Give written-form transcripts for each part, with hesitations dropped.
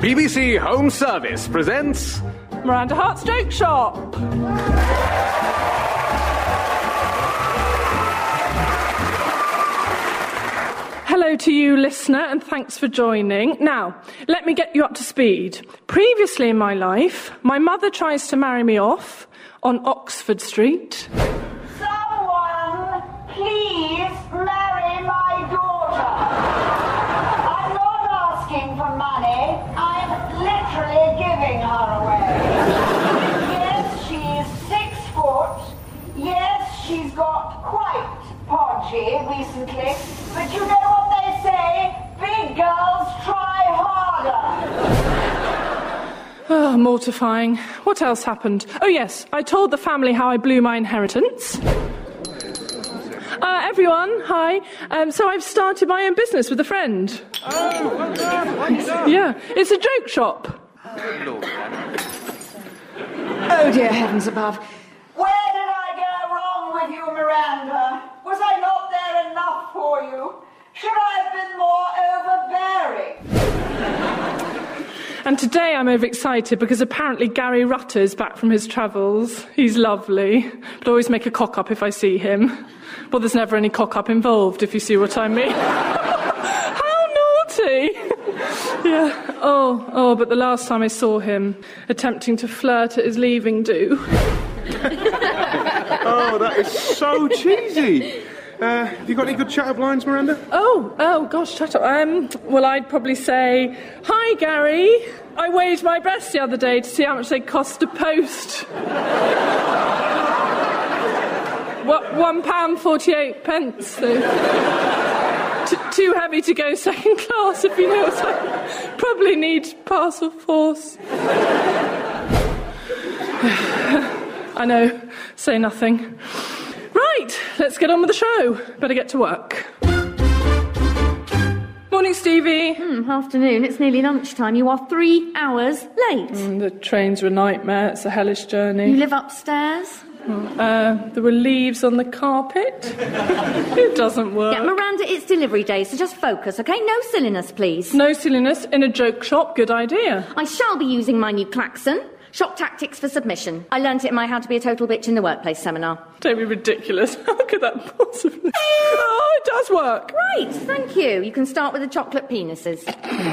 BBC Home Service presents... Miranda Hart's Joke Shop. Hello to you, listener, and thanks for joining. Now, let me get you up to speed. Previously in my life, my mother tries to marry me off on Oxford Street. Someone, please marry my daughter. I'm not asking for money. I'm literally giving her away. Yes, she's 6 foot. Yes, she's got quite podgy recently. But you know what they say? Big girls try harder. Oh, mortifying. What else happened? Oh, yes, I told the family how I blew my inheritance. Everyone, hi. So I've started my own business with a friend. Yeah, it's a joke shop. Oh, dear heavens above. Where did I go wrong with you, Miranda? Was I not there enough for you? Should I have been more overbearing? And today I'm overexcited because apparently Gary Rutter's back from his travels. He's lovely, but I always make a cock-up if I see him. Well, there's never any cock-up involved, if you see what I mean. How naughty! Yeah. Oh, but the last time I saw him attempting to flirt at his leaving do. Oh, that is so cheesy. Have you got any good chat-up lines, Miranda? Oh, gosh, shut up. Well, I'd probably say, "Hi, Gary. I weighed my breasts the other day to see how much they cost to post." What, £1.48? So too heavy to go second class, if you know what I probably need parcel force. I know, say nothing. Right, let's get on with the show. Better get to work. Morning, Stevie. Afternoon, it's nearly lunchtime. You are 3 hours late. The trains were a nightmare. It's a hellish journey. You live upstairs? There were leaves on the carpet. It doesn't work. Yeah, Miranda, it's delivery day, so just focus, OK? No silliness, please. No silliness in a joke shop. Good idea. I shall be using my new klaxon. Shock tactics for submission. I learnt it in my How to Be a Total Bitch in the Workplace seminar. Don't be ridiculous. How could that possibly... Oh, it does work. Right, thank you. You can start with the chocolate penises.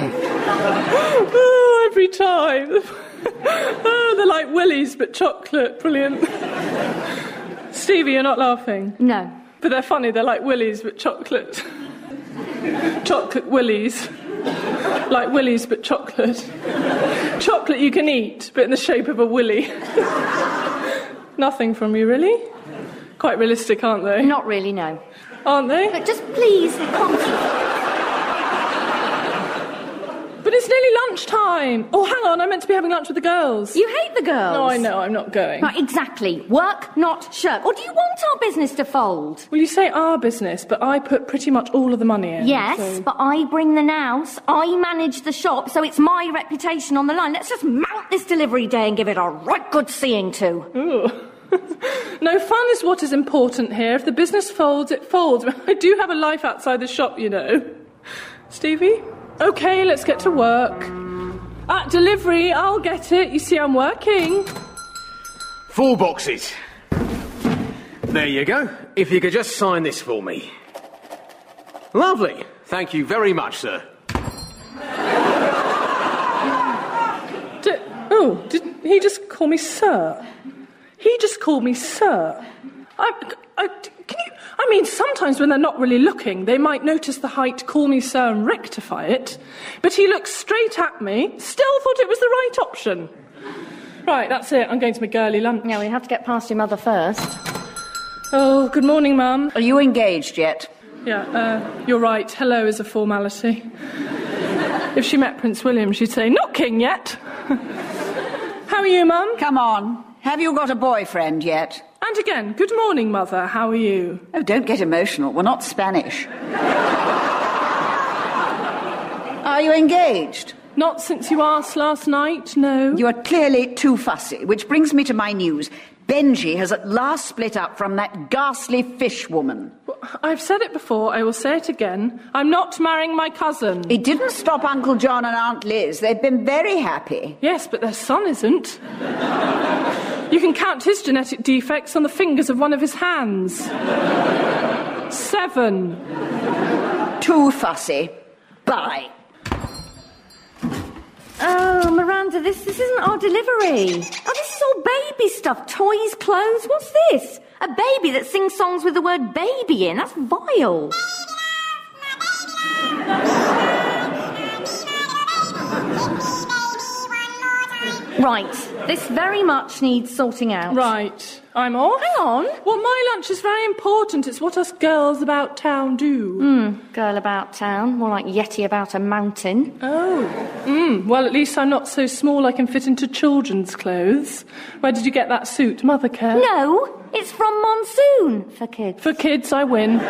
Oh, every time. Oh, they're like willies, but chocolate. Brilliant. Stevie, you're not laughing? No. But they're funny. They're like willies, but chocolate. Chocolate willies. Like willies, but chocolate. Chocolate you can eat, but in the shape of a willy. Nothing from you, really? Quite realistic, aren't they? Not really, no. Aren't they? But just please, concentrate. But it's nearly lunchtime. Oh, hang on, I meant to be having lunch with the girls. You hate the girls. No, I know, I'm not going. Right, exactly. Work, not shirk. Or do you want our business to fold? Well, you say our business, but I put pretty much all of the money in. Yes, so... but I bring the nous. I manage the shop, so it's my reputation on the line. Let's just mount this delivery day and give it a right good seeing to. Ooh. No, fun is what is important here. If the business folds, it folds. I do have a life outside the shop, you know. Stevie? OK, let's get to work. Delivery, I'll get it. You see, I'm working. 4 boxes. There you go. If you could just sign this for me. Lovely. Thank you very much, sir. Did he just call me sir? He just called me sir. Sometimes when they're not really looking, they might notice the height, call me sir and rectify it. But he looked straight at me, still thought it was the right option. Right, that's it. I'm going to my girly lunch. Yeah, we have to get past your mother first. Oh, good morning, Mum. Are you engaged yet? Yeah, you're right. Hello is a formality. If she met Prince William, she'd say, not king yet. How are you, Mum? Come on. Have you got a boyfriend yet? And again, good morning, Mother. How are you? Oh, don't get emotional. We're not Spanish. Are you engaged? Not since you asked last night, no. You are clearly too fussy, which brings me to my news. Benji has at last split up from that ghastly fish woman. I've said it before, I will say it again. I'm not marrying my cousin. It didn't stop Uncle John and Aunt Liz. They've been very happy. Yes, but their son isn't. You can count his genetic defects on the fingers of one of his hands. 7. Too fussy. Bye. Oh, Miranda, this isn't our delivery. Oh, this is all baby stuff. Toys, clothes. What's this? A baby that sings songs with the word baby in. That's vile. Right, this very much needs sorting out. Right, I'm off. Hang on. Well, my lunch is very important. It's what us girls about town do. Girl about town, more like Yeti about a mountain. Oh. Well, at least I'm not so small I can fit into children's clothes. Where did you get that suit, Mothercare? No, it's from Monsoon for kids. For kids, I win.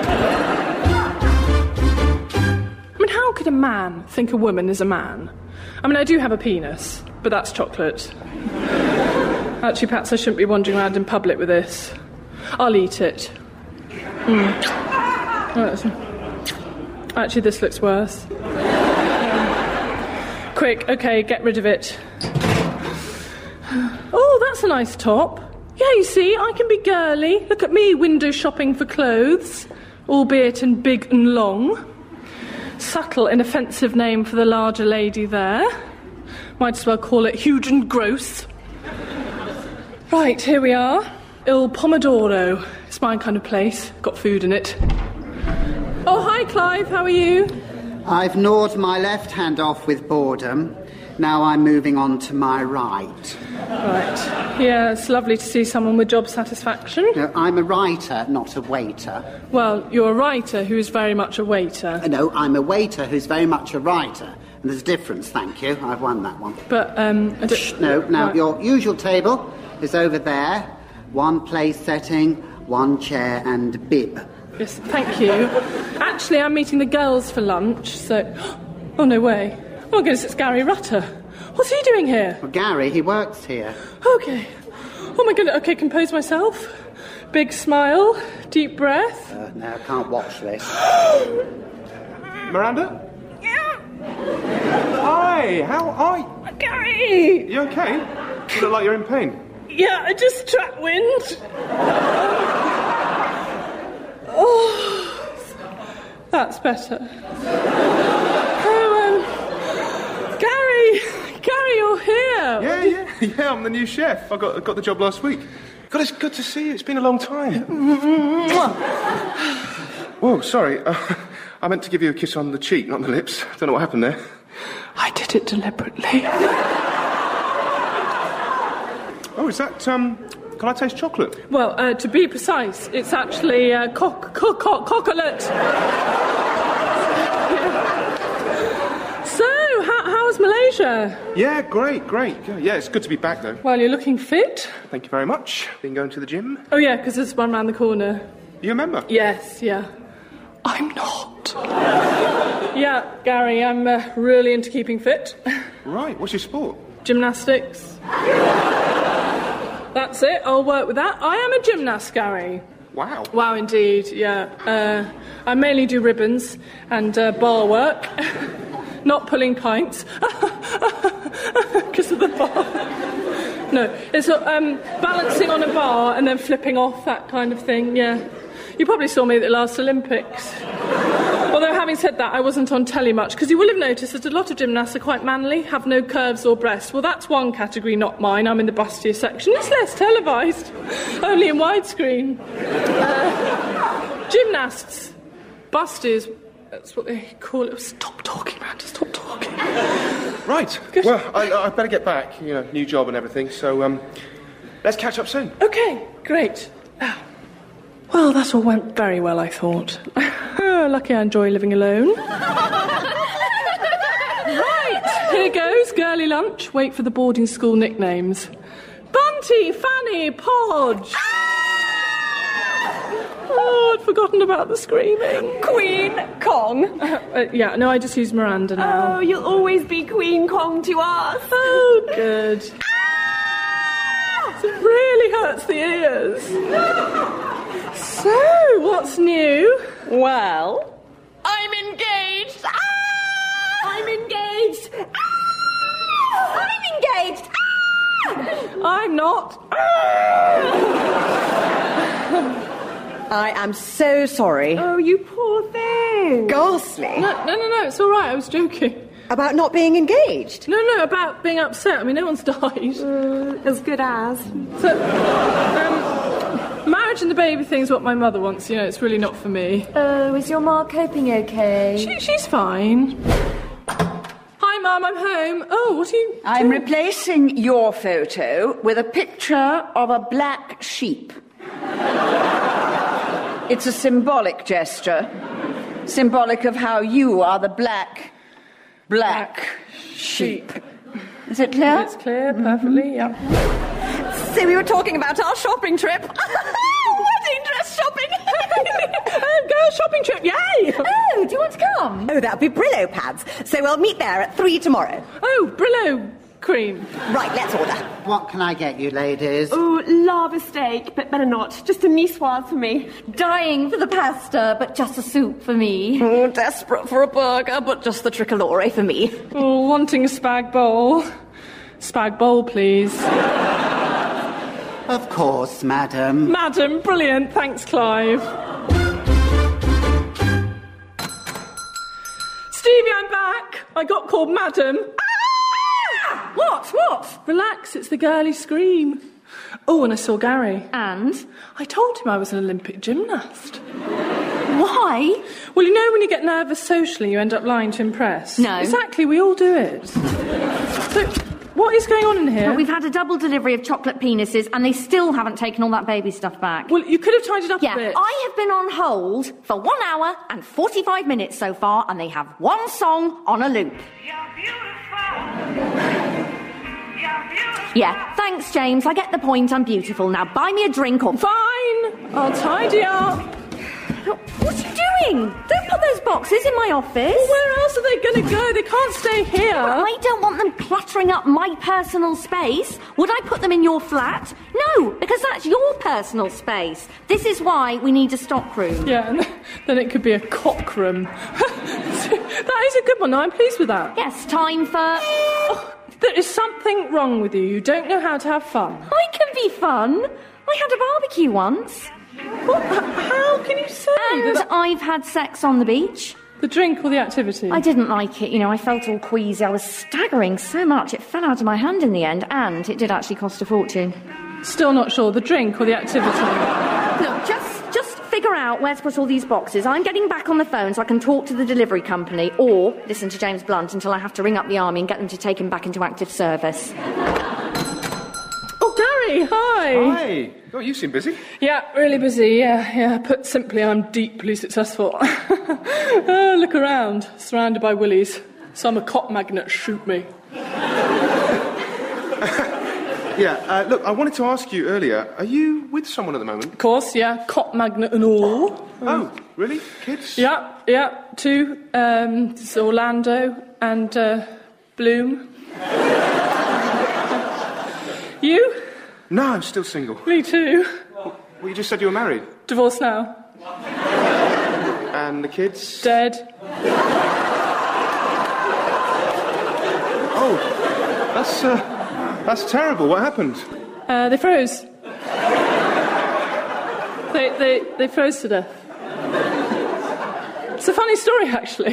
I mean, how could a man think a woman is a man? I mean, I do have a penis, but that's chocolate. Actually, perhaps I shouldn't be wandering around in public with this. I'll eat it. Actually, this looks worse. Quick, okay, get rid of it. Oh, that's a nice top. Yeah, you see, I can be girly. Look at me window shopping for clothes, albeit in big and long. Subtle, inoffensive name for the larger lady there. Might as well call it huge and gross. Right, here we are. Il Pomodoro. It's my kind of place. Got food in it. Oh, hi, Clive. How are you? I've gnawed my left hand off with boredom. Now I'm moving on to my right. Right. Yeah, it's lovely to see someone with job satisfaction. No, I'm a writer, not a waiter. Well, you're a writer who's very much a waiter. No, I'm a waiter who's very much a writer. And there's a difference, thank you. I've won that one. But, No, now, right. Your usual table is over there. One place setting, one chair and bib. Yes, thank you. Actually, I'm meeting the girls for lunch, so... Oh, no way. Oh, goodness, it's Gary Rutter. What's he doing here? Well, Gary, he works here. Okay. Oh, my goodness. Okay, compose myself. Big smile. Deep breath. No, I can't watch this. Miranda? Hi, how are you? Gary! You okay? You look like you're in pain. Yeah, I just trapped wind. Oh, that's better. Gary, you're here. Yeah, I'm the new chef. I got the job last week. God, it's good to see you. It's been a long time. Whoa, sorry. I meant to give you a kiss on the cheek, not the lips. Don't know what happened there. I did it deliberately. Oh, is that, can I taste chocolate? Well, to be precise, it's actually chocolate. So, how's Malaysia? Yeah, great. Yeah, it's good to be back, though. Well, you're looking fit. Thank you very much. Been going to the gym? Oh, yeah, because there's one round the corner. You remember? Yes, yeah. I'm not. Yeah, Gary, I'm really into keeping fit. Right, what's your sport? Gymnastics. That's it, I'll work with that. I am a gymnast, Gary. Wow. Wow, indeed, yeah. I mainly do ribbons and bar work. Not pulling pints. Because of the bar. No, it's balancing on a bar and then flipping off, that kind of thing, yeah. You probably saw me at the last Olympics. Although, having said that, I wasn't on telly much, because you will have noticed that a lot of gymnasts are quite manly, have no curves or breasts. Well, that's one category, not mine. I'm in the bustier section. It's less televised, only in widescreen. Gymnasts, bustiers, that's what they call it. Stop talking, Amanda, stop talking. Right, Good. well, I better get back, new job and everything, so, let's catch up soon. OK, great. Well, that all went very well, I thought. Lucky I enjoy living alone. Right, here goes, girly lunch. Wait for the boarding school nicknames. Bunty, Fanny, Podge. Oh, I'd forgotten about the screaming. Queen Kong. Yeah, no, I just use Miranda now. Oh, you'll always be Queen Kong to us. Oh, good. It really hurts the ears. So, what's new? Well, I'm engaged. Ah! I'm engaged. Ah! I'm engaged. Ah! I'm not. I am so sorry. Oh, you poor thing. Ghastly. No, it's all right. I was joking. About not being engaged? No, about being upset. I mean, no one's died. As good as. So, marriage and the baby thing's what my mother wants. You know, it's really not for me. Oh, is your ma coping okay? She's fine. Hi, Mum, I'm home. Oh, what are you I'm doing? replacing your photo with a picture of a black sheep. It's a symbolic gesture. Symbolic of how you are the black sheep. Is it clear? It's clear, perfectly, yeah. So we were talking about our shopping trip. Wedding dress shopping. Girls' shopping trip, yay! Oh, do you want to come? Oh, that'll be Brillo pads. So we'll meet there at 3 tomorrow. Oh, Brillo cream. Right, let's order. What can I get you, ladies? Oh, lava steak, but better not. Just a niçoise for me. Dying for the pasta, but just a soup for me. Oh, desperate for a burger, but just the tricolore for me. Oh, wanting a spag bowl. Spag bowl, please. Of course, madam. Madam, brilliant. Thanks, Clive. Stevie, I'm back. I got called Madam. What? Relax, it's the girly scream. Oh, and I saw Gary. And? I told him I was an Olympic gymnast. Why? Well, you know when you get nervous socially, you end up lying to impress? No. Exactly, we all do it. So, what is going on in here? Well, we've had a double delivery of chocolate penises, and they still haven't taken all that baby stuff back. Well, you could have tidied up Yeah, a bit. I have been on hold for 1 hour and 45 minutes so far, and they have one song on a loop. Yeah, thanks, James. I get the point. I'm beautiful. Now buy me a drink or... Fine, I'll tidy up. What are you doing? Don't put those boxes in my office. Well, where else are they going to go? They can't stay here. I don't want them cluttering up my personal space. Would I put them in your flat? No, because that's your personal space. This is why we need a stock room. Yeah, and then it could be a cock room. That is a good one. I'm pleased with that. Yes, time for... Oh, there is something wrong with you. You don't know how to have fun. I can be fun. I had a barbecue once. What? How can you say And that? I've had sex on the beach. The drink or the activity? I didn't like it, you know, I felt all queasy. I was staggering so much, it fell out of my hand in the end, and it did actually cost a fortune. Still not sure. The drink or the activity? Look, just figure out where to put all these boxes. I'm getting back on the phone so I can talk to the delivery company, or listen to James Blunt until I have to ring up the army and get them to take him back into active service. Oh, Gary, hi. Hi. Oh, you seem busy. Yeah, really busy, yeah. Put simply, I'm deeply successful. Look around, surrounded by willies. Some a cop magnet shoot me. Yeah, look, I wanted to ask you earlier, are you with someone at the moment? Of course, yeah, cop magnet and all. Oh, really? Kids? Yeah, two. It's Orlando and Bloom. You? No, I'm still single. Me too. Well, you just said you were married. Divorced now. And the kids? Dead. Oh, that's terrible. What happened? They froze. They froze to death. It's a funny story, actually.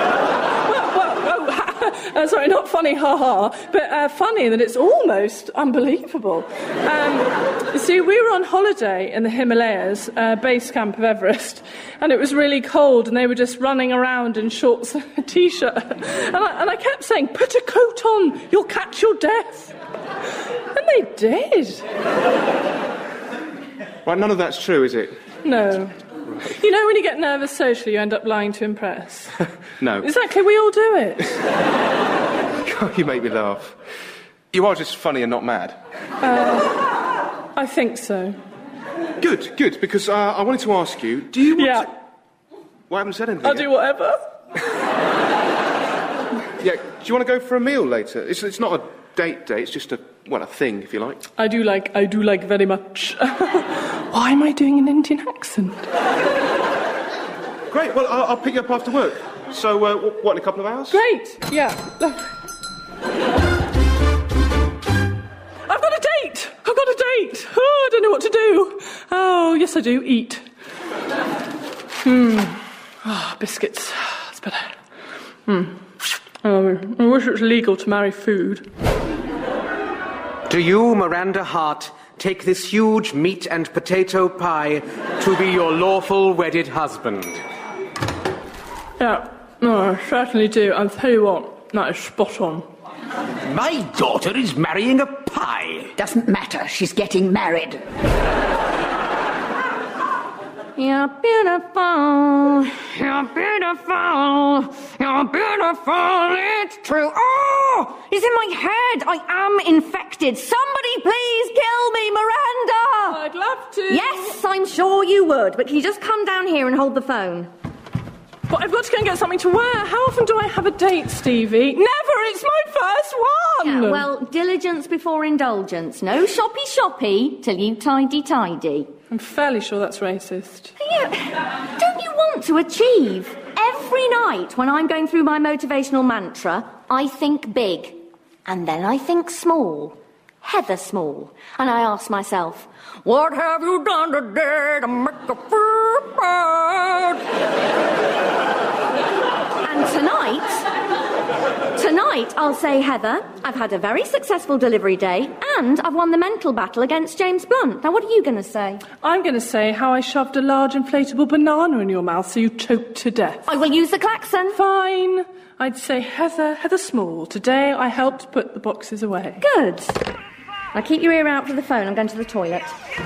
Sorry, not funny, ha-ha, but funny in that it's almost unbelievable. You see, we were on holiday in the Himalayas, base camp of Everest, and it was really cold, and they were just running around in shorts and a T-shirt. And I kept saying, put a coat on, you'll catch your death. And they did. Right, none of that's true, is it? No. You know when you get nervous socially, you end up lying to impress? No. Exactly, we all do it. God, you make me laugh. You are just funny and not mad. I think so. Good, because I wanted to ask you, do you want to... Well, I haven't said anything I'll yet. do whatever. Yeah, do you want to go for a meal later? It's not a date. It's just a thing, if you like. I do like very much. Why am I doing an Indian accent? Great, well, I'll pick you up after work. So, what, in a couple of hours? Great, yeah. I've got a date! Oh, I don't know what to do. Oh, yes I do, eat. Biscuits. That's better. Oh, I wish it was legal to marry food. Do you, Miranda Hart, take this huge meat and potato pie to be your lawful wedded husband? Yeah, no, I certainly do. I'll tell you what, that is spot on. My daughter is marrying a pie. Doesn't matter, she's getting married. You're beautiful, you're beautiful, you're beautiful, it's true. Oh, it's in my head. I am infected. Somebody please kill me, Miranda. I'd love to. Yes, I'm sure you would, but can you just come down here and hold the phone? But I've got to go and get something to wear. How often do I have a date, Stevie? Never! It's my first one! Yeah, well, diligence before indulgence. No shoppy till you tidy. I'm fairly sure that's racist. Don't you want to achieve? Every night when I'm going through my motivational mantra, I think big. And then I think small. Heather Small. And I ask myself, what have you done today to make a feel bad? And tonight I'll say, Heather, I've had a very successful delivery day and I've won the mental battle against James Blunt. Now, what are you going to say? I'm going to say how I shoved a large inflatable banana in your mouth so you choked to death. I will use the klaxon. Fine. I'd say, Heather Small, today I helped put the boxes away. Good. Now keep your ear out for the phone. I'm going to the toilet.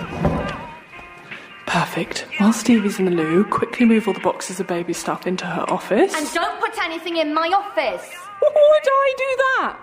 Perfect. While Stevie's in the loo, quickly move all the boxes of baby stuff into her office. And don't put anything in my office. Would I do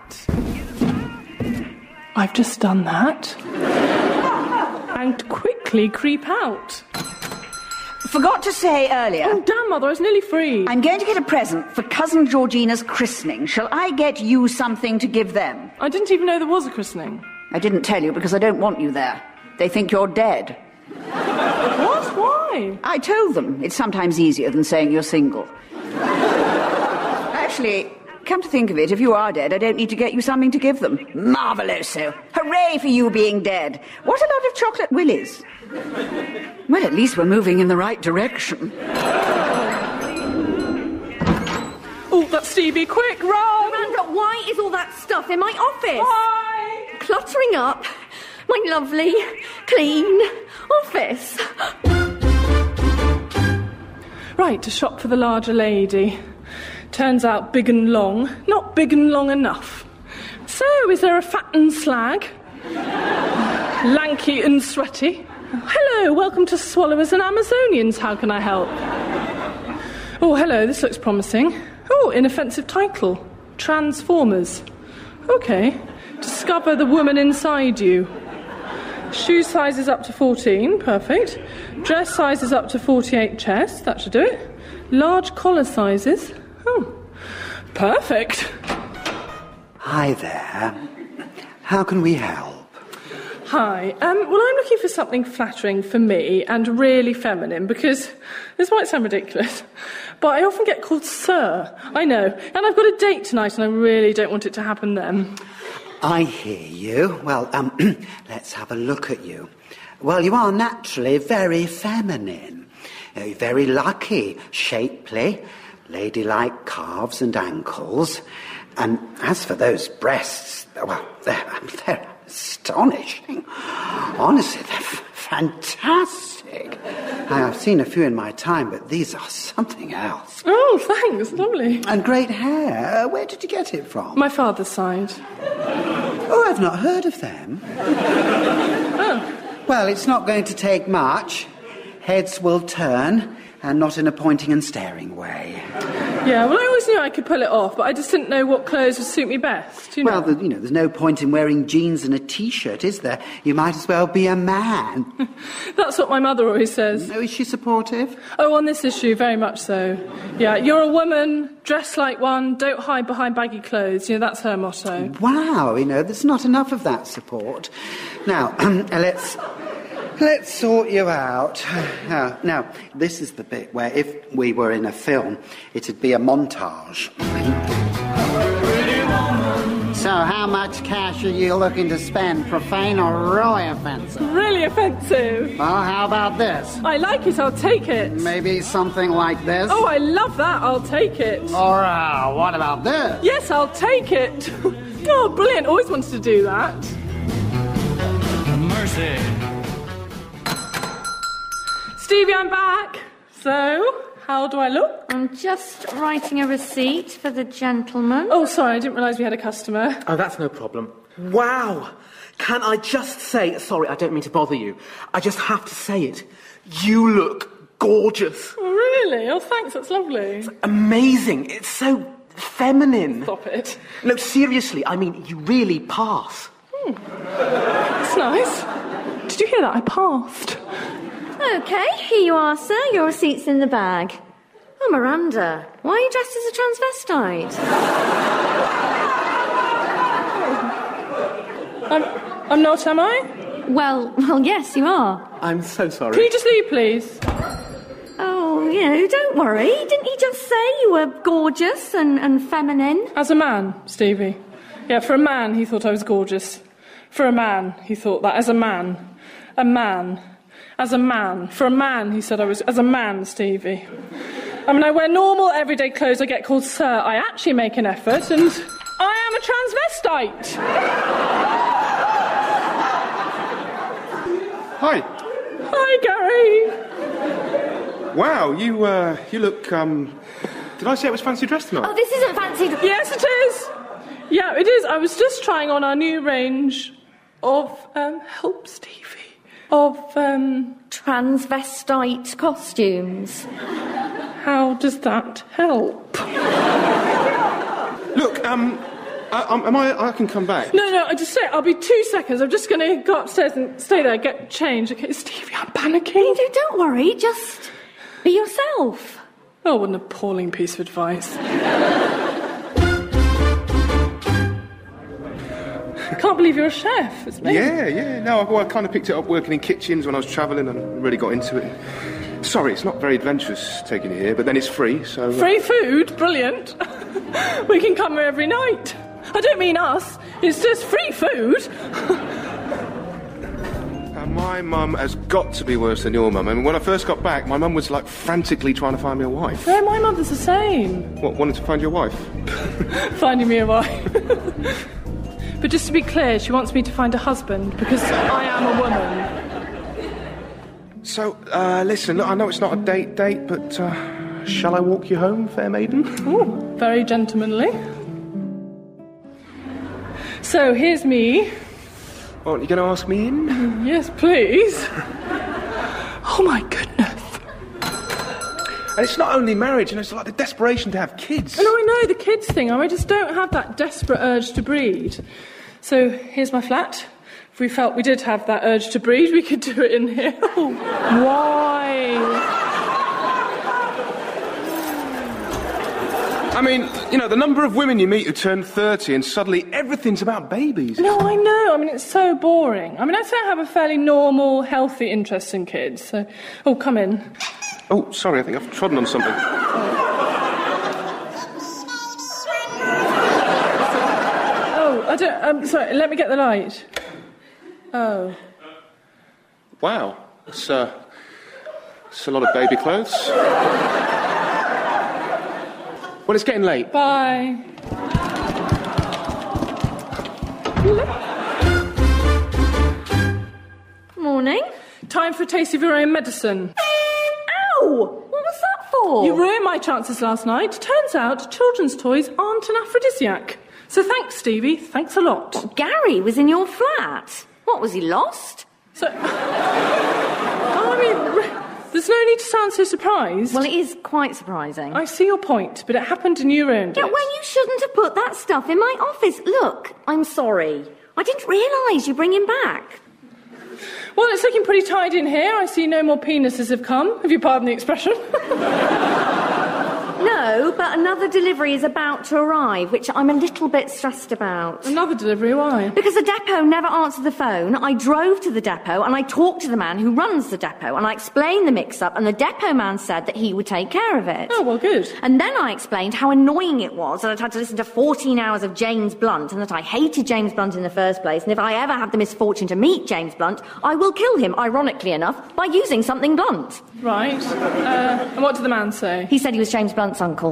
that? I've just done that. And quickly creep out. Forgot to say earlier... Oh, damn, Mother, I was nearly free. I'm going to get a present for Cousin Georgina's christening. Shall I get you something to give them? I didn't even know there was a christening. I didn't tell you because I don't want you there. They think you're dead. What? Why? I told them. It's sometimes easier than saying you're single. Actually, come to think of it, if you are dead, I don't need to get you something to give them. Marvelloso. Hooray for you being dead. What a lot of chocolate willies. Well, at least we're moving in the right direction. Oh, that's Stevie. Quick, run! Miranda, why is all that stuff in my office? Why? Cluttering up my lovely, clean office. Right, to shop for the larger lady. Turns out big and long, not big and long enough. So, is there a fat and slag? Lanky and sweaty? Hello, welcome to Swallowers and Amazonians. How can I help? Oh, hello, this looks promising. Oh, inoffensive title. Transformers. Okay. Discover the woman inside you. Shoe sizes up to 14, perfect. Dress sizes up to 48 chest, that should do it. Large collar sizes. Oh, perfect. Hi there. How can we help? Hi. Well, I'm looking for something flattering for me and really feminine because this might sound ridiculous, but I often get called Sir. I know. And I've got a date tonight and I really don't want it to happen then. I hear you. Well, let's have a look at you. Well, you are naturally very feminine. You're very lucky, shapely, ladylike calves and ankles. And as for those breasts, well, they're astonishing. Honestly, they're fantastic. I've seen a few in my time, but these are something else. Oh, thanks. Lovely. And great hair. Where did you get it from? My father's side. Oh, I've not heard of them. Oh. Well, it's not going to take much. Heads will turn, and not in a pointing and staring way. Yeah, well, I always knew I could pull it off, but I just didn't know what clothes would suit me best, you know. Well, there's no point in wearing jeans and a T-shirt, is there? You might as well be a man. That's what my mother always says. Oh, is she supportive? Oh, on this issue, very much so. Yeah, you're a woman, dress like one, don't hide behind baggy clothes. You know, that's her motto. Wow, there's not enough of that support. Now, let's sort you out. Now, this is the bit where if we were in a film, it'd be a montage. So how much cash are you looking to spend? Profane or really offensive? Really offensive. Well, how about this? I like it, I'll take it. Maybe something like this? Oh, I love that, I'll take it. Or what about this? Yes, I'll take it. Oh, brilliant, always wanted to do that. Mercy. Stevie, I'm back. So, how do I look? I'm just writing a receipt for the gentleman. Oh, sorry, I didn't realise we had a customer. Oh, that's no problem. Wow! Can I just say... Sorry, I don't mean to bother you. I just have to say it. You look gorgeous. Oh, really? Oh, thanks, that's lovely. It's amazing. It's so feminine. Stop it. No, seriously, I mean, you really pass. That's nice. Did you hear that? I passed. OK, here you are, sir. Your receipt's in the bag. Oh, Miranda, why are you dressed as a transvestite? I'm not, am I? Well, yes, you are. I'm so sorry. Can you just leave, please? Oh, don't worry. Didn't he just say you were gorgeous and feminine? As a man, Stevie. Yeah, for a man, he thought I was gorgeous. For a man, he thought that. As a man. A man. As a man. For a man, he said I was... As a man, Stevie. I mean, I wear normal, everyday clothes. I get called sir. I actually make an effort, and I am a transvestite. Hi. Hi, Gary. Wow, you look, Did I say it was fancy dress tonight? Oh, this isn't fancy... Yes, it is. Yeah, it is. I was just trying on our new range of, help, Stevie, of, transvestite costumes. How does that help? Look, I can come back. No, I just say, I'll be 2 seconds. I'm just going to go upstairs and stay there, get changed. Okay, Stevie, I'm panicking. Don't worry, just be yourself. Oh, what an appalling piece of advice. Can't believe you're a chef. It's me. Yeah. No, I kind of picked it up working in kitchens when I was travelling and really got into it. Sorry, it's not very adventurous taking it here, but then it's free, so... Free food? Brilliant. We can come here every night. I don't mean us. It's just free food. My mum has got to be worse than your mum. I mean, when I first got back, my mum was, frantically trying to find me a wife. Yeah, my mother's the same. What, wanted to find your wife? Finding me a wife. But just to be clear, she wants me to find a husband, because I am a woman. So, listen, look, I know it's not a date, but, shall I walk you home, fair maiden? Ooh, very gentlemanly. So, here's me. Oh, are you going to ask me in? Yes, please. Oh, my goodness. And it's not only marriage, it's like the desperation to have kids. Oh, no, I know, the kids thing. I just don't have that desperate urge to breed. So, here's my flat. If we felt we did have that urge to breed, we could do it in here. Oh, why? I mean, the number of women you meet who turn 30 and suddenly everything's about babies. No, I know. I mean, it's so boring. I mean, I'd say I have a fairly normal, healthy interest in kids. So, come in. Oh, sorry, I think I've trodden on something. Sorry, let me get the light. Oh. Wow, it's a lot of baby clothes. Well, it's getting late. Bye. Morning. Time for a taste of your own medicine. Ow! What was that for? You ruined my chances last night. Turns out children's toys aren't an aphrodisiac. So thanks, Stevie. Thanks a lot. What, Gary was in your flat? What, was he lost? So... There's no need to sound so surprised. Well, it is quite surprising. I see your point, but it happened and you ruined it. Yeah, well, you shouldn't have put that stuff in my office. Look, I'm sorry. I didn't realise you bring him back. Well, it's looking pretty tight in here. I see no more penises have come, if you pardon the expression. No, but another delivery is about to arrive, which I'm a little bit stressed about. Another delivery? Why? Because the depot never answered the phone. I drove to the depot and I talked to the man who runs the depot and I explained the mix-up and the depot man said that he would take care of it. Oh, well, good. And then I explained how annoying it was that I'd had to listen to 14 hours of James Blunt and that I hated James Blunt in the first place, and if I ever have the misfortune to meet James Blunt, I will kill him, ironically enough, by using something blunt. Right. And what did the man say? He said he was James Blunt's uncle.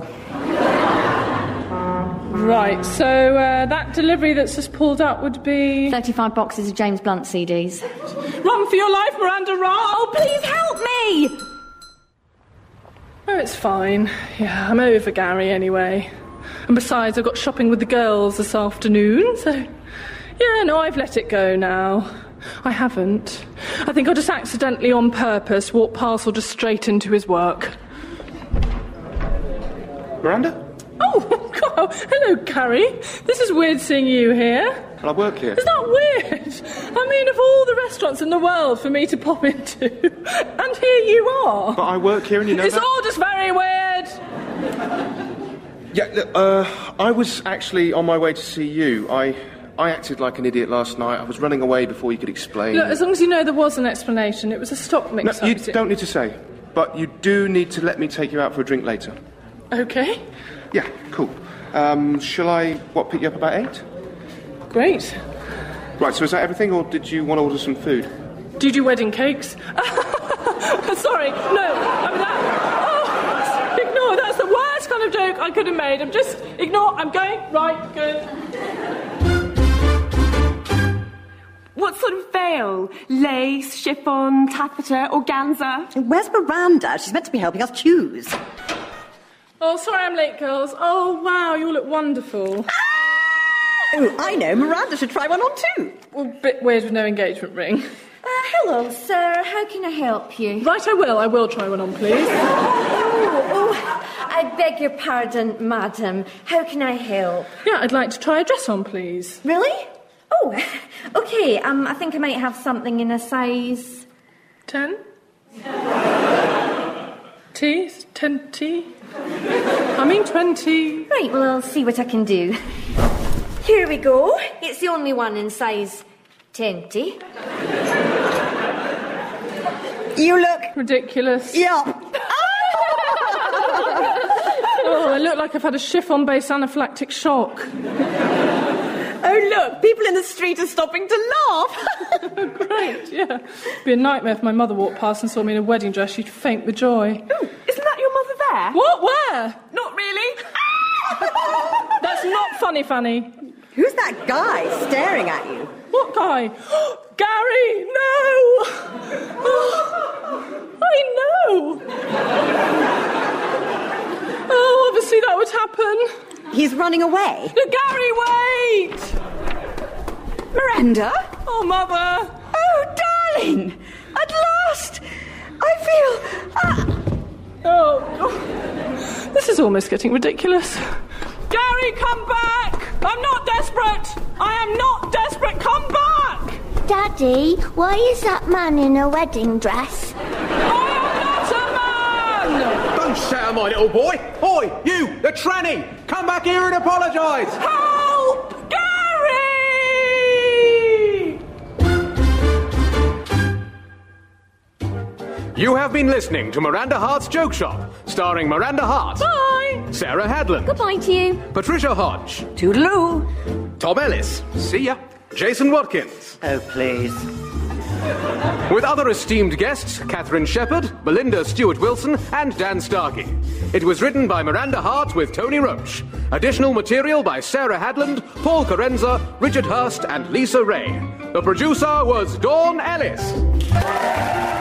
Right, so that delivery that's just pulled up would be... 35 boxes of James Blunt CDs. Run for your life, Miranda Hart! Oh, please help me! Oh, it's fine. Yeah, I'm over Gary anyway. And besides, I've got shopping with the girls this afternoon, so... Yeah, no, I've let it go now. I haven't. I think I just accidentally, on purpose, walked Parcel just straight into his work. Miranda? Oh, God. Hello, Gary. This is weird seeing you here. Well, I work here. Is that weird? I mean, of all the restaurants in the world for me to pop into, and here you are. But I work here and you know it's that? all just very weird. Yeah, look, I was actually on my way to see you. I acted like an idiot last night. I was running away before you could explain. Look, as long as you know there was an explanation, it was a stock mix-up. No, you don't need to say. But you do need to let me take you out for a drink later. OK. Yeah, cool. Shall I, pick you up about 8? Great. Right, so is that everything, or did you want to order some food? Do you do wedding cakes? Sorry, no. I mean, ignore, that's the worst kind of joke I could have made. I'm going. Right, good. What sort of veil? Lace, chiffon, taffeta, organza? Where's Miranda? She's meant to be helping us choose. Oh, sorry I'm late, girls. Oh, wow, you all look wonderful. Oh, I know. Miranda should try one on too. Well, a bit weird with no engagement ring. Hello, sir. How can I help you? Right, I will try one on, please. I beg your pardon, madam. How can I help? Yeah, I'd like to try a dress on, please. Really? Oh, OK. I think I might have something in a size... 10? T? 10 T? I mean 20. Right, well, I'll see what I can do. Here we go. It's the only one in size 20. You look... ridiculous. Yeah. Oh, I look like I've had a chiffon-based anaphylactic shock. Oh, look, people in the street are stopping to laugh. Great, yeah. It'd be a nightmare if my mother walked past and saw me in a wedding dress. She'd faint with joy. Ooh, isn't that your mother there? What? Where? Not really. That's not funny, Fanny. Who's that guy staring at you? What guy? Gary, no! Oh, I know. Oh, obviously that would happen. He's running away. No, Gary, wait! Miranda? Oh, Mother. Oh, darling! At last! I feel... Oh, this is almost getting ridiculous. Gary, come back! I'm not desperate! I am not desperate! Come back! Daddy, why is that man in a wedding dress? I am not a man! Don't shout at my little boy! Oi, you, the tranny! Come back here and apologise! Help! Gary! You have been listening to Miranda Hart's Joke Shop, starring Miranda Hart. Bye! Sarah Hadland. Goodbye to you. Patricia Hodge. Toodaloo. Tom Ellis. See ya. Jason Watkins. Oh, please. With other esteemed guests, Catherine Shepherd, Belinda Stewart-Wilson, and Dan Starkey. It was written by Miranda Hart with Tony Roach. Additional material by Sarah Hadland, Paul Carenza, Richard Hurst, and Lisa Ray. The producer was Dawn Ellis.